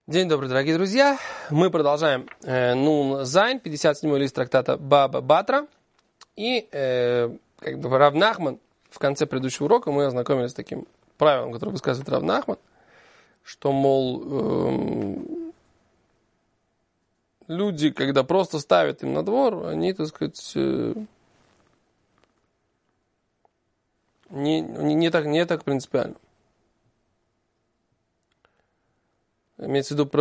День добрый, дорогие друзья. Мы продолжаем Нун Зайн, 57-й лист трактата Баба Батра. И Рав Нахман в конце предыдущего урока мы ознакомились с таким правилом, которое высказывает Рав Нахман, что, мол, люди, когда просто ставят им на двор, они, так сказать, не так принципиально. Имеется в виду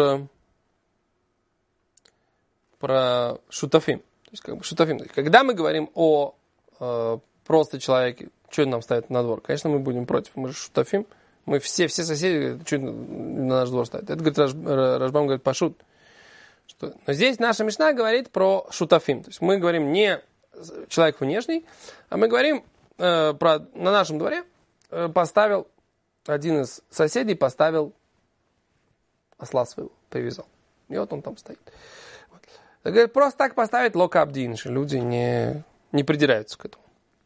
про шутафим. То есть, шутафим. Когда мы говорим о просто человеке, что нам ставят на двор, конечно, мы будем против. Мы же шутафим. Мы все соседи, что на наш двор ставят. Это, говорит, Рашбам говорит, пашут. Но здесь наша Мишна говорит про шутафим. То есть, мы говорим не человек внешний, а мы говорим на нашем дворе поставил один из соседей, поставил осла своего, привязал. И вот он там стоит. Вот. Говорит, просто так поставить локабдин, что люди не придираются к этому.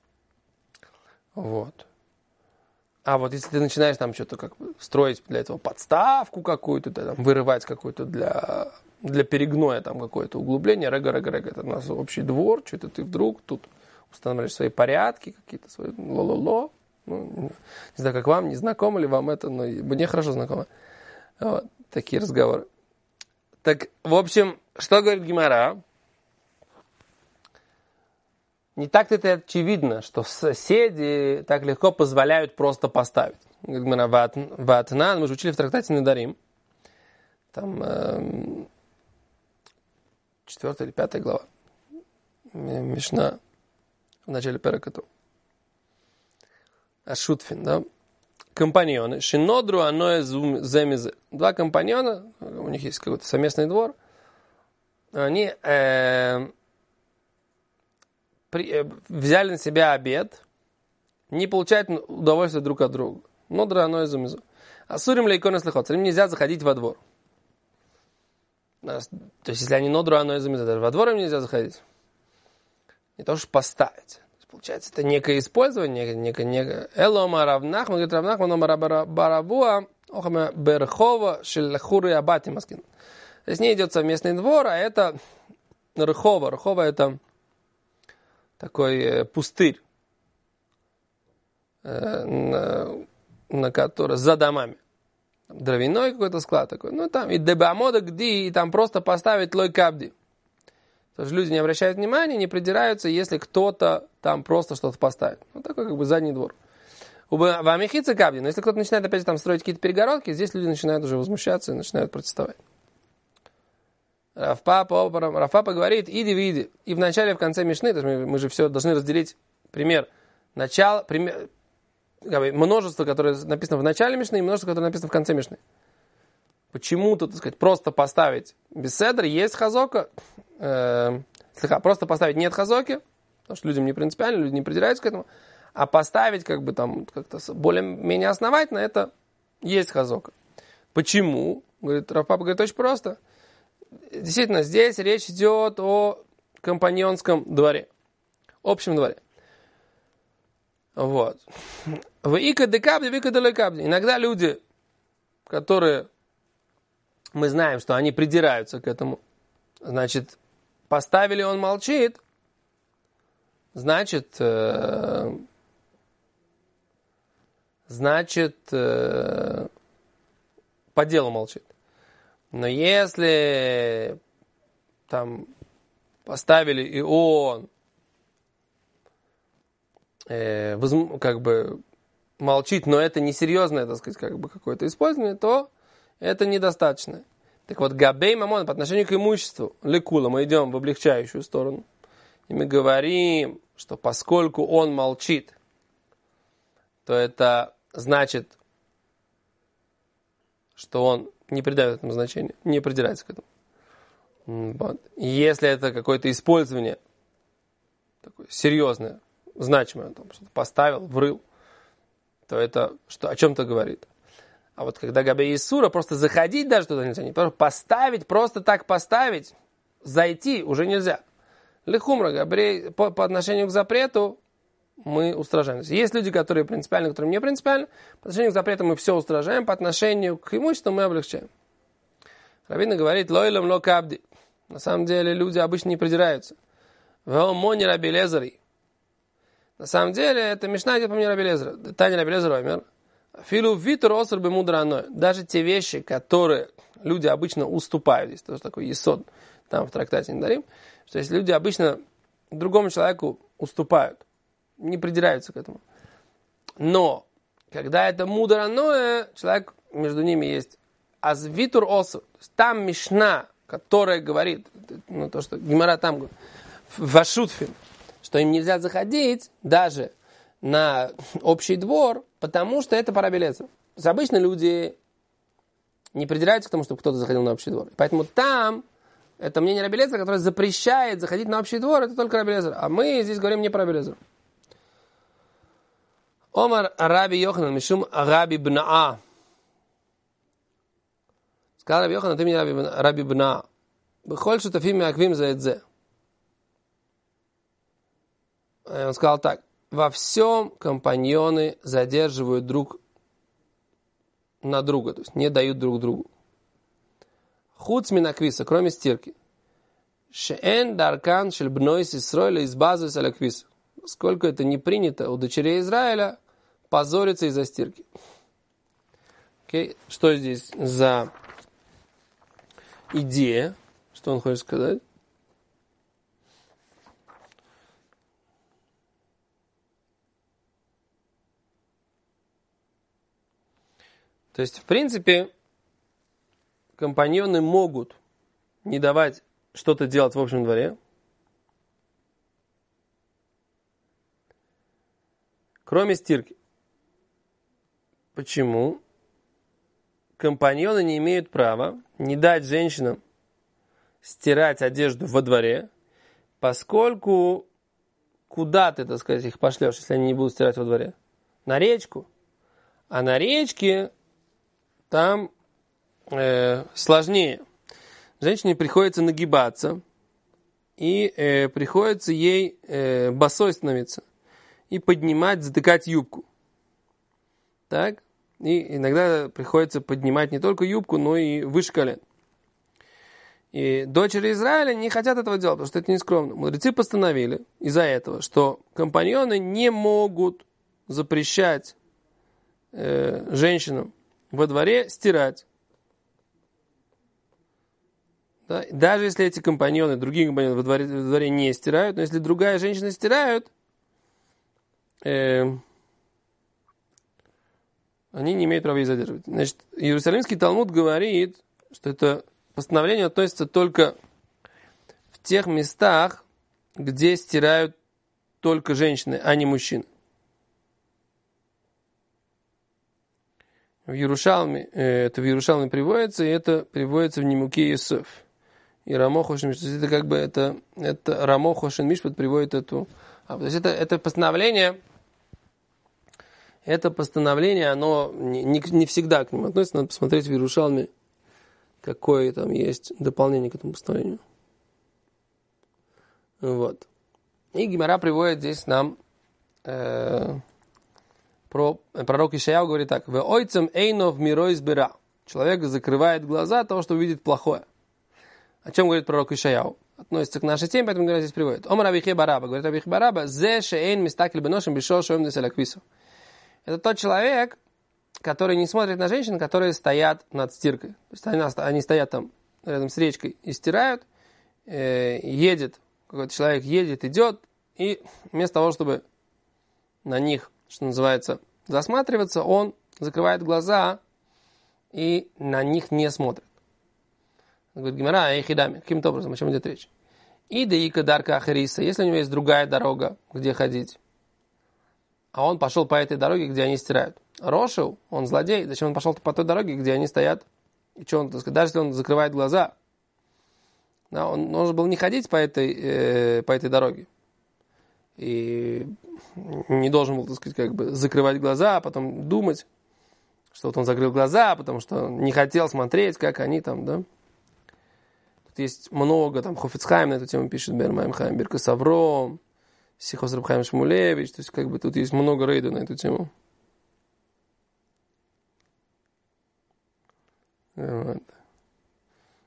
Вот. А вот если ты начинаешь там что-то как бы строить для этого подставку какую-то, там, вырывать какую-то для перегноя там какое-то углубление, рега, это у нас общий двор, что-то ты вдруг тут устанавливаешь свои порядки, какие-то свои ло-ло-ло. Ну, не знаю, как вам, не знакомо ли вам это, но мне хорошо знакомо. Вот. Такие разговоры. Так, в общем, что говорит Гемара? Не так-то это очевидно, что соседи так легко позволяют просто поставить. Говорит Гемара, ватнан, мы же учили в трактате Недарим. Там 4 или 5 глава. Мишна в начале перекату. Ашутфин, да? Компаньоны. Шинодру аное земизе. Два компаньона, у них есть какой-то совместный двор. Они взяли на себя обед, не получают удовольствия друг от друга. Нодру аное земизе. Асурим лейкон эслихот. Им нельзя заходить во двор. То есть, если они нодру аное земизе, даже во двор им нельзя заходить. Не то, что поставить. Получается, это некое использование, некое элома равнахман, говорит равнахман, ома барабуа, охама берхова, шельхуры абати маскин. То есть, не идет совместный двор, а это рхова. Рхова это такой пустырь, на который за домами. Дровяной какой-то склад такой. Ну, там и дебамода гди, и там просто поставить лой кабди. Потому что люди не обращают внимания, не придираются, если кто-то там просто что-то поставит. Ну, такой как бы задний двор. В Амихице кабди, но если кто-то начинает опять там строить какие-то перегородки, здесь люди начинают уже возмущаться и начинают протестовать. Рафпапа говорит, иди види. И в начале, и в конце Мишны, то есть мы же все должны разделить пример. Множество, которое написано в начале Мишны, и множество, которое написано в конце Мишны. Почему-то, так сказать, просто поставить беседр, есть хазока, просто поставить нет хазоки, потому что людям не принципиально, люди не придираются к этому, а поставить как бы там как-то более-менее основательно, это есть хазока. Почему? Говорит, Рав Папа говорит, очень просто. Действительно, здесь речь идет о компаньонском дворе, общем дворе. Вот. Иногда люди, которые мы знаем, что они придираются к этому. Значит, поставили, он молчит. Значит, по делу молчит. Но если там поставили, и он как бы молчит, но это несерьезное, так сказать, как бы какое-то использование, то это недостаточно. Так вот, габей мамон по отношению к имуществу, лекула, мы идем в облегчающую сторону. И мы говорим, что поскольку он молчит, то это значит, что он не придает этому значения, не придирается к этому. Вот. И если это какое-то использование такое серьезное, значимое, он там что-то поставил, врыл, то это о чем-то говорит. А вот когда габей Исура, просто заходить даже туда нельзя, не поставить, просто так поставить, зайти уже нельзя. Лехумра, габей по отношению к запрету мы устражаем. Есть люди, которые принципиальны, которым не принципиальны. По отношению к запрету мы все устражаем, по отношению к имуществу мы облегчаем. Равина говорит, лойлам ло кабди. На самом деле люди обычно не придираются. Веомони Раби Лезари. На самом деле это Мишна идет по мне Раби Лезера. Таня Раби Лезера, омер. Филу витр оср бы мудраной. Даже те вещи, которые люди обычно уступают. Есть тоже такой есод там в трактате Недарим. Что если люди обычно другому человеку уступают, не придираются к этому. Но, когда это мудраное, человек, между ними есть азвитур оср. Там Мишна, которая говорит, ну, то, что Гемара там говорит, в Ашутфе, что им нельзя заходить даже на общий двор, потому что это по Раби Лезеру. То есть обычно люди не придираются к тому, чтобы кто-то заходил на общий двор. Поэтому там это мнение Раби Лезера, которое запрещает заходить на общий двор, это только Раби Лезер. А мы здесь говорим не про Раби Лезера. Омар Раби Йоханан Мишум Раби Бнаа. Сказал Раби Йоханан, ты меня Раби Бнаа. Бехоль шутафим мяквим за эдзе. Он сказал так. Во всем компаньоны задерживают друг на друга, то есть не дают друг другу. Хуц минаквиса, кроме стирки. Шеэн даркан шельбнойс Исройля из базы саляквиса. Сколько это не принято у дочерей Израиля позориться из-за стирки. Окей. Что здесь за идея? Что он хочет сказать? То есть, в принципе, компаньоны могут не давать что-то делать в общем дворе, кроме стирки. Почему? Компаньоны не имеют права не дать женщинам стирать одежду во дворе, поскольку куда ты, так сказать, их пошлешь, если они не будут стирать во дворе? На речку. А на речке там сложнее. Женщине приходится нагибаться, и приходится ей босой становиться, и поднимать, затыкать юбку. Так? И иногда приходится поднимать не только юбку, но и выше колен. И дочери Израиля не хотят этого делать, потому что это нескромно. Мудрецы постановили из-за этого, что компаньоны не могут запрещать женщинам во дворе стирать. Да? Даже если эти компаньоны, другие компаньоны во дворе не стирают, но если другая женщина стирают, они не имеют права их задерживать. Значит, Иерусалимский Талмуд говорит, что это постановление относится только в тех местах, где стирают только женщины, а не мужчины. В Иерушалме, это в Иерушалме приводится, и это приводится в Нимуке Йосеф. И Рамо Хошен Мишпат, это как бы это Рамо Хошен Мишпат приводит эту. То есть это постановление, оно не всегда к нему относится, надо посмотреть в Иерушалме, какое там есть дополнение к этому постановлению. Вот. И Гемара приводит здесь нам пророк Ишаяу говорит так: «Ве ойцем эйнов мирой избира». Человек закрывает глаза от того, что увидит плохое. О чем говорит пророк Ишаяу? Относится к нашей теме, поэтому здесь приводит. Омар Раби Хия Бараба. Говорит Раби Хия Бараба: «Зе шеэйн мистакель беношем бишо шоем десаляквису». Это тот человек, который не смотрит на женщин, которые стоят над стиркой. То есть они стоят там рядом с речкой и стирают. Едет, какой-то человек едет, идет, и вместо того, чтобы на них, что называется, засматриваться, он закрывает глаза и на них не смотрит. Говорит Гемара, эхидами. Каким-то образом, о чем идет речь? И деика дарка ахариса, если у него есть другая дорога, где ходить, а он пошел по этой дороге, где они стирают. Рошел, он злодей, зачем он пошел по той дороге, где они стоят? И что он, так сказать, даже если он закрывает глаза, да, он должен был не ходить по этой дороге. И не должен был, так сказать, как бы закрывать глаза, а потом думать, что вот он закрыл глаза, потому что он не хотел смотреть, как они там, да. Тут есть много, там, Хофец Хаим на эту тему пишет, Бермаим Хаим Биркас Авром, Сихос Раб Хаим Шмулевич, то есть, как бы, тут есть много рейда на эту тему. Вот.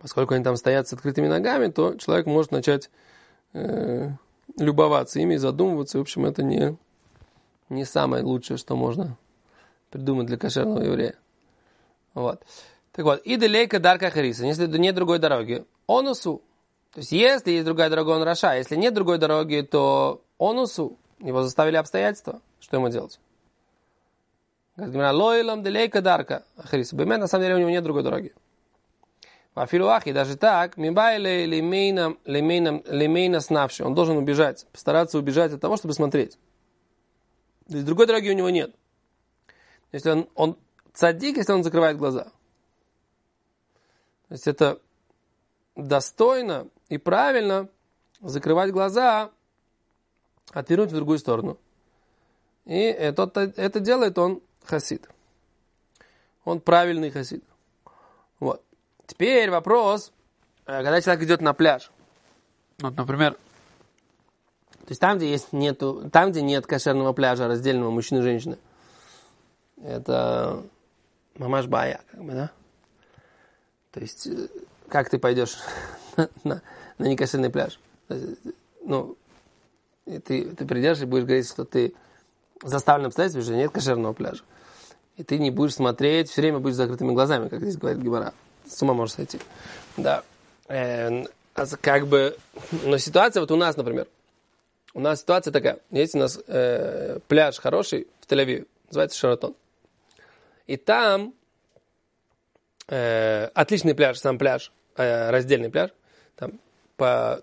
Поскольку они там стоят с открытыми ногами, то человек может начать любоваться ими, задумываться. В общем, это не самое лучшее, что можно придумать для кошерного еврея. Вот. Так вот, и делейка дарка хариса. Если нет другой дороги, онусу. То есть, если есть другая дорога, он раша. Если нет другой дороги, то онусу. Его заставили обстоятельства. Что ему делать? Говорит, лоилам делейка дарка хариса. Бемет, на самом деле, у него нет другой дороги. Афилуахи, даже так, мибайле лемейна снавши. Он должен убежать, постараться убежать от того, чтобы смотреть. То есть другой дороги у него нет. Если он цадик, если он закрывает глаза. То есть это достойно и правильно закрывать глаза, отвернуть в другую сторону. И это делает он хасид. Он правильный хасид. Вот. Теперь вопрос, когда человек идет на пляж. Вот, например, то есть там, где нет кошерного пляжа, раздельного мужчины и женщины, это мамаш бая, как бы, да? То есть, как ты пойдешь на некошерный пляж? Ну, ты придешь и будешь говорить, что ты заставлен обстоятельством, что нет кошерного пляжа. И ты не будешь смотреть, все время будешь с закрытыми глазами, как здесь говорит Гемара. С ума можешь сойти. Да. Как бы, но ситуация вот у нас, например. У нас ситуация такая. Есть у нас пляж хороший в Тель-Авиве. Называется Шаратон. И там отличный пляж, сам пляж, раздельный пляж. Там по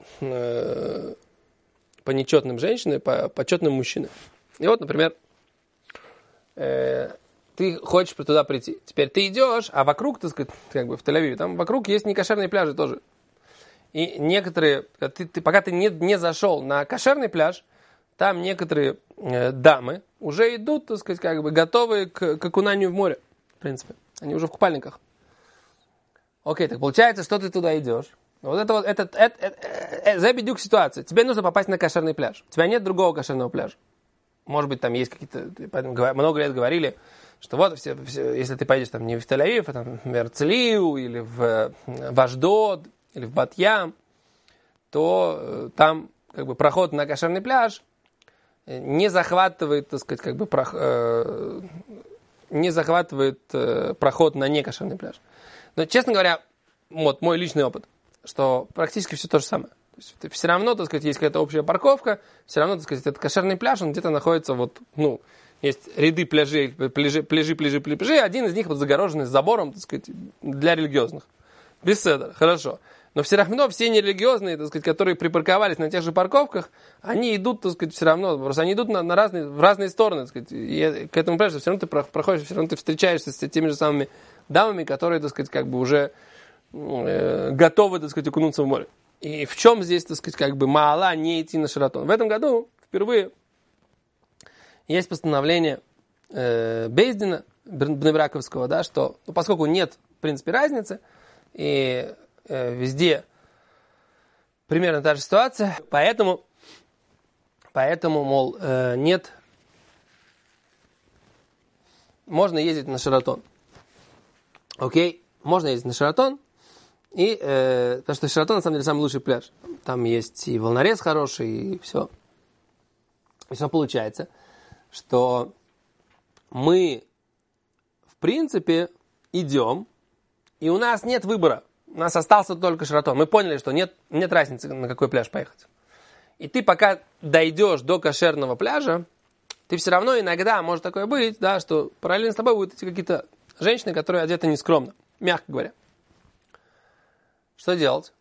нечетным женщинам, по четным мужчинам. И вот, например, ты хочешь туда прийти. Теперь ты идешь, а вокруг, так сказать, как бы в Тель-Авиве, там вокруг есть некошерные пляжи тоже. И некоторые, пока ты не зашел на кошерный пляж, там некоторые дамы уже идут, так сказать, как бы готовые к окунанию в море. В принципе. Они уже в купальниках. Окей, так получается, что ты туда идешь. Вот это забедюк ситуация. Тебе нужно попасть на кошерный пляж. У тебя нет другого кошерного пляжа. Может быть, там есть какие-то... Много лет говорили, что вот, если ты пойдешь там не в Тель-Авив, а там в Эрцлию, или в Ашдод, или в Бат-Ям, то там как бы проход на кошерный пляж не захватывает, так сказать, как бы не захватывает проход на некошерный пляж. Но, честно говоря, вот мой личный опыт, что практически все то же самое. То есть, все равно, так сказать, есть какая-то общая парковка, все равно, так сказать, этот кошерный пляж, он где-то находится вот, ну, есть ряды пляжей, один из них вот загороженный забором, так сказать, для религиозных. Без седра, хорошо. Но все равно все нерелигиозные, так сказать, которые припарковались на тех же парковках, они идут, так сказать, все равно, просто они идут в разные стороны, так сказать, и к этому пляжу все равно ты проходишь, все равно ты встречаешься с теми же самыми дамами, которые, так сказать, как бы уже готовы, так сказать, окунуться в море. И в чем здесь, так сказать, как бы маала не идти на Шаратон? В этом году впервые есть постановление Бейздина Бнебраковского, да, что, ну, поскольку нет, в принципе, разницы, и везде примерно та же ситуация, поэтому, мол, нет, можно ездить на Шаратон. Окей, можно ездить на Шаратон, и, потому что Шаратон, на самом деле, самый лучший пляж. Там есть и волнорез хороший, и все. И все получается, что мы, в принципе, идем, и у нас нет выбора. У нас остался только Шаратон. Мы поняли, что нет разницы, на какой пляж поехать. И ты пока дойдешь до кошерного пляжа, ты все равно иногда, может такое быть, да, что параллельно с тобой будут эти какие-то женщины, которые одеты нескромно, мягко говоря. Что делать?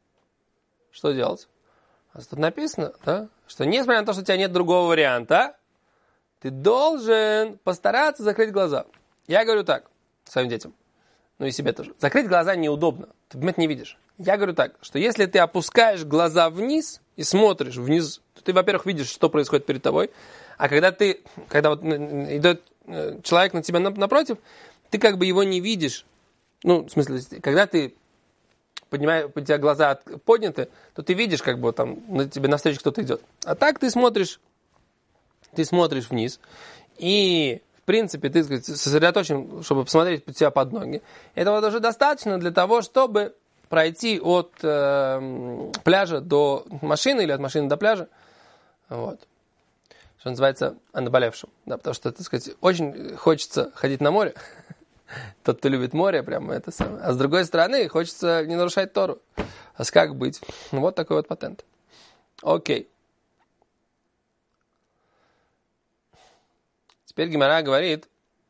А тут написано, да, что несмотря на то, что у тебя нет другого варианта, ты должен постараться закрыть глаза. Я говорю так своим детям, ну и себе тоже. Закрыть глаза неудобно, ты в момент не видишь. Я говорю так, что если ты опускаешь глаза вниз и смотришь вниз, то ты, во-первых, видишь, что происходит перед тобой, а когда вот идет человек на тебя напротив, ты как бы его не видишь. Ну, в смысле, когда ты у тебя глаза подняты, то ты видишь, как бы там на тебе навстречу кто-то идет. А так ты смотришь вниз, и, в принципе, ты сосредоточен, чтобы посмотреть себя под ноги. Этого даже достаточно для того, чтобы пройти от пляжа до машины или от машины до пляжа. Вот. Что называется, о наболевшем. Да, потому что, так сказать, очень хочется ходить на море. Тот, кто любит море, прямо это самое. А с другой стороны, хочется не нарушать Тору. А как быть? Вот такой вот патент. Окей. Теперь Гемара говорит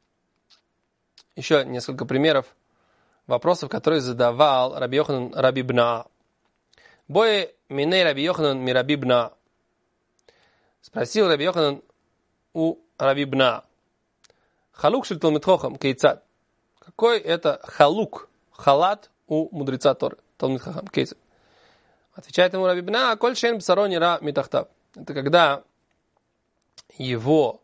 еще несколько примеров вопросов, которые задавал Раби Йоханан Раби Бна. Бое миней Раби Йоханан ми Раби Бна. Спросил Раби Йоханан у Раби Бна. Халук шель Талмид Хохам кейцад. Какой это халук, халат у мудреца Торы, Талмид Хохам, кейцад. Отвечает ему Раби Бна, коль шен бсарони ра митахтав. Это когда его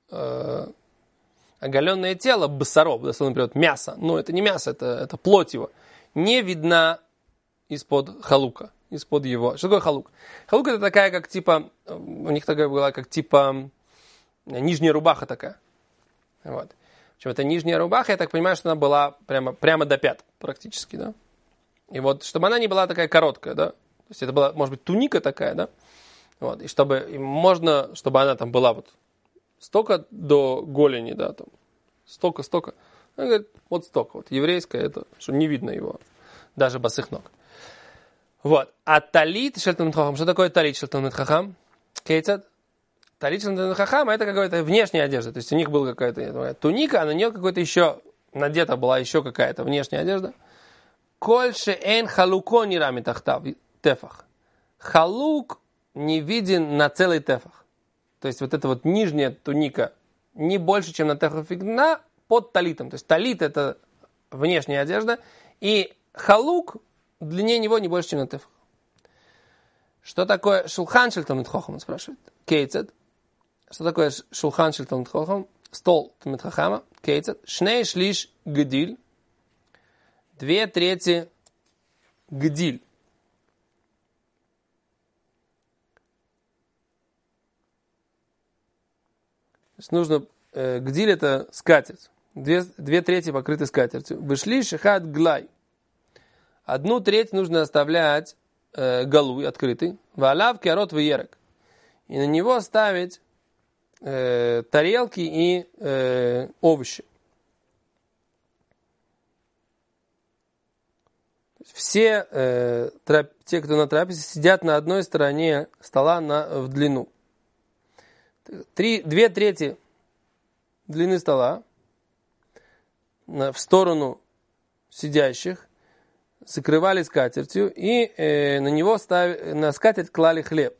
оголенное тело, басаров, дословно перевод, мясо, но это не мясо, это плоть его, не видна из-под халука, из-под его. Что такое халук? Халук это такая, как типа, у них такая была, как типа нижняя рубаха такая. Вот. Причем эта нижняя рубаха, я так понимаю, что она была прямо до пят практически, да. И вот, чтобы она не была такая короткая, да. То есть это была, может быть, туника такая, да. Вот. И можно, чтобы она там была вот столько до голени, да, там, столько. Она говорит, вот столько, вот, еврейская, это, что не видно его, даже босых ног. Вот, а талит шельтамид хахам, что такое талит шельтамид хахам? Кейцад? Талит шельтамид хахам, это какая-то внешняя одежда, то есть у них была какая-то туника, а на нее какой-то еще, надета была еще какая-то внешняя одежда. Кольше эн халуко ни рами тахтав, тефах. Халук не виден на целый тефах. То есть вот эта вот нижняя туника не больше, чем на тефахфигна под талитом. То есть талит это внешняя одежда, и халук в длине него не больше, чем на тефах. Что такое шулхан шель талмид хохам, он спрашивает. Кейцед. Что такое шулхан шель талмид хохам? Стол талмид хохама. Кейцед. Шней шлиш гдиль. 2/3 гдиль. Нужно, гдиль это скатерть. 2/3 покрыты скатертью. Вышли шихат глай. 1/3 нужно оставлять галуй открытый. Валав керот веерек. И на него ставить тарелки и овощи. Все те, кто на трапезе, сидят на одной стороне стола в длину. 2/3 длины стола в сторону сидящих закрывали скатертью и на него на скатерть клали хлеб.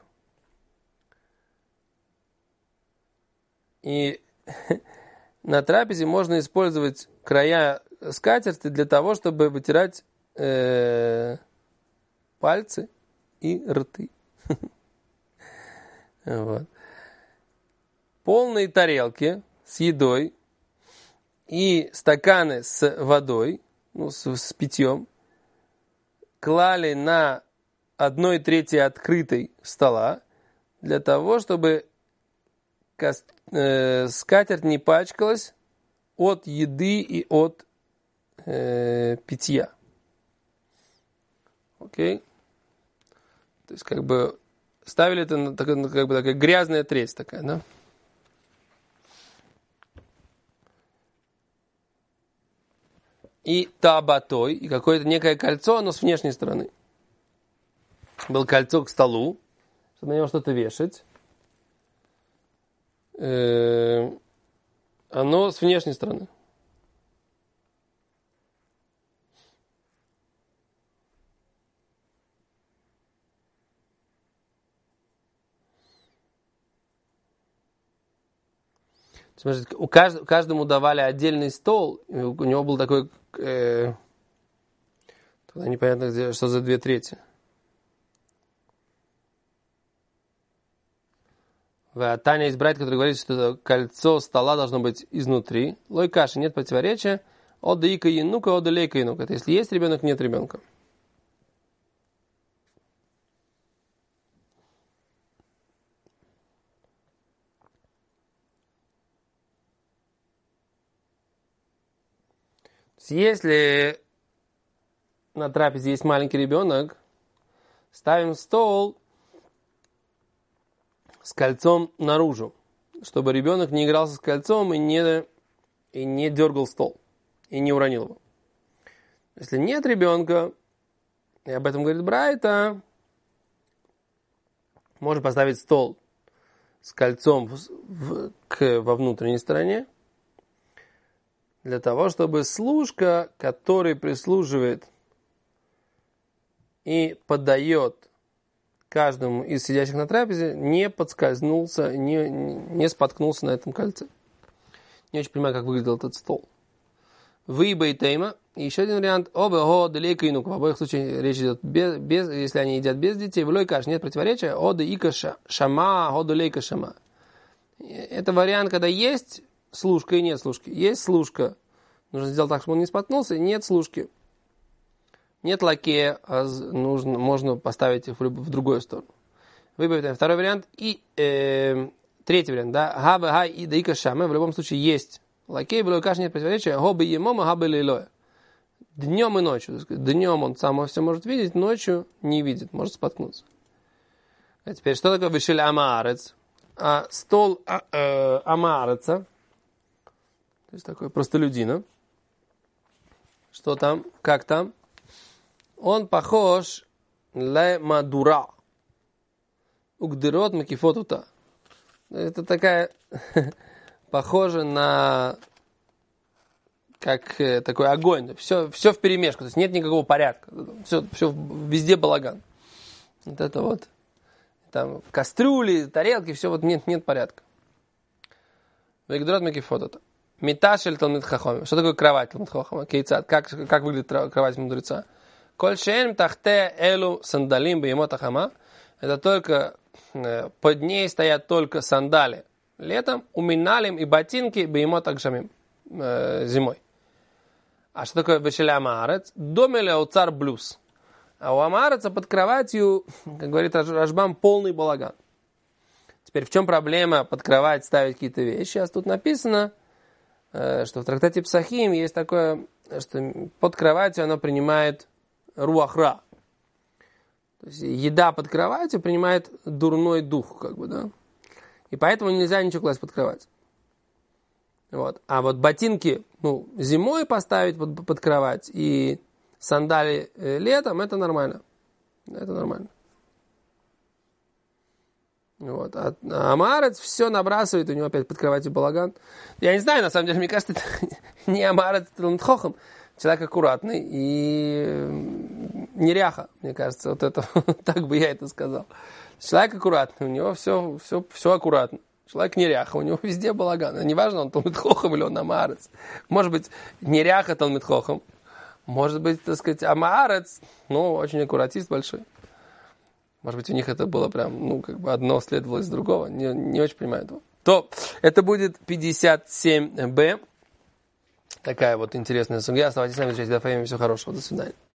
И на трапезе можно использовать края скатерти для того, чтобы вытирать пальцы и рты. Вот. Полные тарелки с едой и стаканы с водой, с питьем, клали на 1/3 открытой стола для того, чтобы скатерть не пачкалась от еды и от питья. Окей? То есть, как бы, ставили это, как бы, такая грязная треть такая, да? И табатой, и какое-то некое кольцо, оно с внешней стороны. Было кольцо к столу, чтобы на него что-то вешать. Оно с внешней стороны. Смотрите, каждому давали отдельный стол, и у него был такой, тогда непонятно, что за 2/3. Таня есть брат, который говорит, что кольцо стола должно быть изнутри. Лой каши, нет противоречия. Ода ика янука, ода лейка янука. Это если есть ребенок, нет ребенка. Если на трапезе есть маленький ребенок, ставим стол с кольцом наружу, чтобы ребенок не игрался с кольцом и не дергал стол, и не уронил его. Если нет ребенка, и об этом говорит Брайта, можно поставить стол с кольцом во внутренней стороне, для того, чтобы служка, который прислуживает и подает каждому из сидящих на трапезе, не подскользнулся, не споткнулся на этом кольце. Не очень понимаю, как выглядел этот стол. Выеба и тейма. И еще один вариант. Оба го далеко инук. В обоих случаях речь идет без, если они едят без детей. В лой каш нет противоречия. Ода ика шама, ода лейка шама. Это вариант, когда есть служка и нет служки. Есть служка. Нужно сделать так, чтобы он не споткнулся. Нет служки. Нет лакея. Можно поставить их в другую сторону. Выбавим второй вариант. И третий вариант. Да? Хаба хай и даика шама. В любом случае есть лакей. В лой каш нет противоречия. Хоба емома, хаба лейлоя. Днем и ночью. Днем он сам все может видеть, ночью не видит, может споткнуться. А теперь, что такое вишель амаарец? Стол амаареца, то есть такой простолюдина. Что там? Как там? Он похож ле мадура. Угдерот макифотута. Это такая похоже на как такой огонь. Все вперемешку. То есть нет никакого порядка. Все везде балаган. Вот это вот. Там кастрюли, тарелки, все вот нет порядка. Вегдрот мекифот. Миташель талмид хахоми. Что такое кровать талмид хахома? Кейцат. Как выглядит кровать мудреца? Коль шеем тахте элу сандалим беймот ахама. Это только под ней стоят только сандали летом, уминалим и ботинки беймот агшамим зимой. А что такое вешеля амаарец? Домеле оцар блюз. А у амаареца под кроватью, как говорит Рашбам, полный балаган. Теперь в чем проблема под кровать ставить какие-то вещи? Сейчас тут написано, что в трактате Псахим есть такое, что под кроватью она принимает руахра. То есть еда под кроватью принимает дурной дух, как бы, да. И поэтому нельзя ничего класть под кровать. Вот. А вот ботинки зимой поставить под кровать и сандали летом, это нормально. Это нормально. Вот. А амаарец все набрасывает, у него опять под кроватью балаган. Я не знаю, на самом деле, мне кажется, это не амаарец, это талмид хохам. Человек аккуратный и неряха, мне кажется. Вот это, так бы я это сказал. Человек аккуратный, у него все аккуратно. Человек неряха, у него везде балаган. Неважно, он талмид хохам или он амаарец. Может быть, неряха талмид хохам. Может быть, так сказать, амаарец, очень аккуратист большой. Может быть, у них это было прям, одно следовало из другого. Не очень понимаю этого. То, это будет 57Б. Такая вот интересная судья. Оставайтесь с нами, всего хорошего. До свидания.